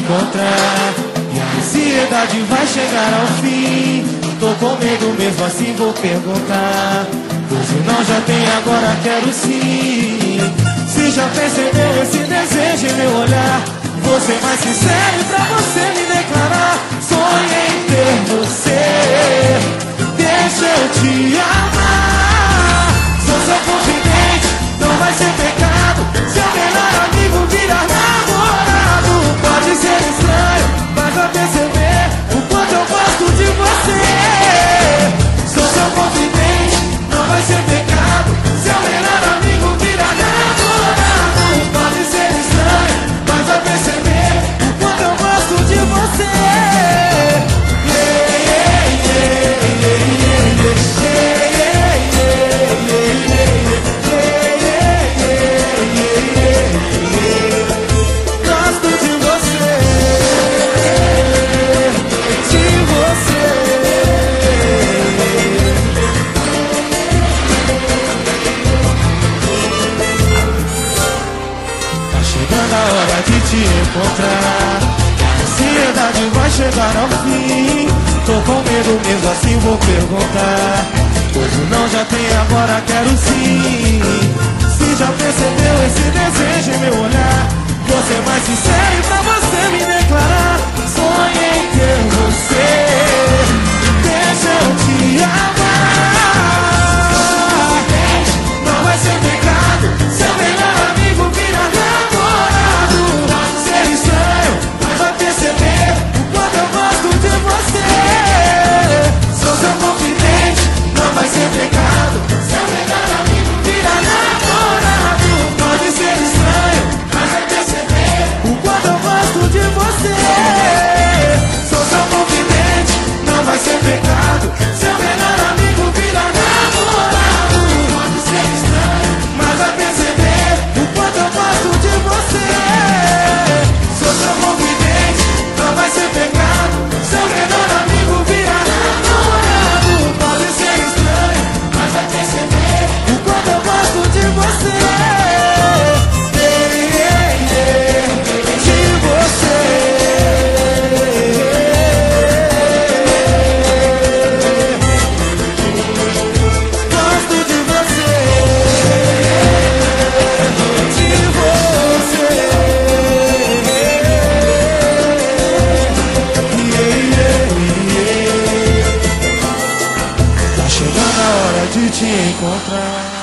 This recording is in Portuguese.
encontrar. E a ansiedade vai chegar ao fim. Tô com medo, mesmo assim vou perguntar. Hoje não, já tem, agora quero sim. Se já percebeu esse desejo em meu olhar, vou ser mais sincero pra você me declarar. Sonho em ter você, deixa eu te amar. Sou seu confidente, não vai ser pecado. Seu melhor amigo virar namorado. Pode ser estranho, mas vai perceber o quanto eu gosto de você. Sou seu confidente, não vai ser pecado. Seu melhor amigo virar namorado. Pode ser estranho, mas vai perceber o quanto eu gosto de você. Chegando a hora de te encontrar. A ansiedade vai chegar ao fim. Tô com medo, mesmo assim vou perguntar. Hoje não, já tem, agora quero sim. Se já percebeu esse desejo em meu olhar, vou ser mais sincero e pra você me declarar. Sonho em ter você, deixa eu te amar. Não vai ser pecado, seu melhor amigo virar namorado. Pode ser estranho, mas vai perceber o quanto eu gosto de você. Sou seu confidente, não vai ser pecado. Seu melhor amigo virar namorado. Pode ser estranho, mas vai perceber o quanto eu gosto de você. Sou seu confidente, não vai ser pecado. Seu melhor amigo virar namorado. Pode ser estranho, mas vai perceber o quanto eu gosto de você. Sou seu confidente, não vai ser pecado. Seu melhor amigo virar namorado. Pode ser estranho, mas vai perceber o quanto eu gosto de você. Tá chegando a hora de te encontrar.